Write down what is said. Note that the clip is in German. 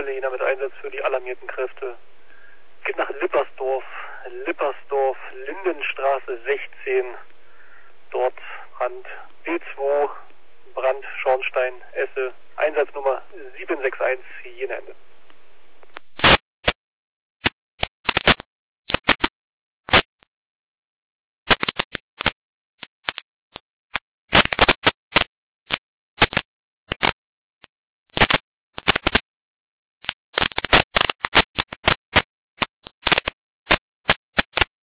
Stelle Jena mit Einsatz für die alarmierten Kräfte. Geht nach Lippersdorf, Lindenstraße 16. Dort Brand B2, Brand Schornstein, Esse, Einsatznummer 761, Jena Ende.